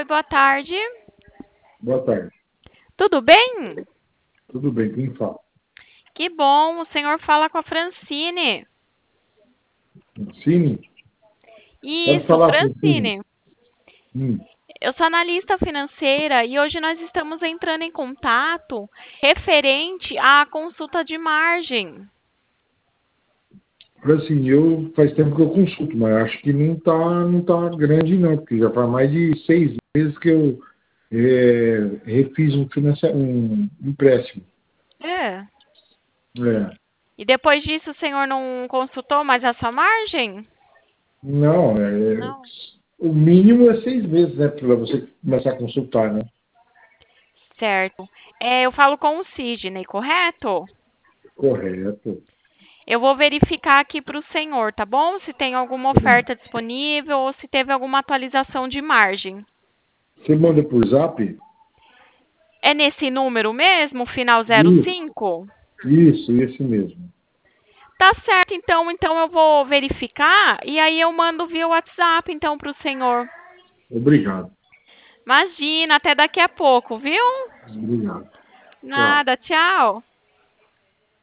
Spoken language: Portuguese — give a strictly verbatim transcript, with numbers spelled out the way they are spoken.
Oi, boa tarde. Boa tarde. Tudo bem? Tudo bem, quem fala? Que bom, o senhor fala com a Francine. Cine? Pode Isso, falar, Cine. Francine. Hum. Eu sou analista financeira e hoje nós estamos entrando em contato referente à consulta de margem. Assim, eu faz tempo que eu consulto, mas acho que não tá, não tá grande não, porque já faz mais de seis meses que eu é, refiz um, financia, um empréstimo. É. É. E depois disso o senhor não consultou mais essa margem? Não, é, Não. o mínimo é seis meses, né, para você começar a consultar, né? Certo. É, eu falo com o Sidney, correto? Correto. Eu vou verificar aqui para o senhor, tá bom? Se tem alguma oferta disponível ou se teve alguma atualização de margem. Você manda por zap? É nesse número mesmo, final zero Isso, cinco? isso, esse mesmo. Tá certo, então, então eu vou verificar e aí eu mando via WhatsApp então para o senhor. Obrigado. Imagina, até daqui a pouco, viu? Obrigado. Tchau. Nada, tchau.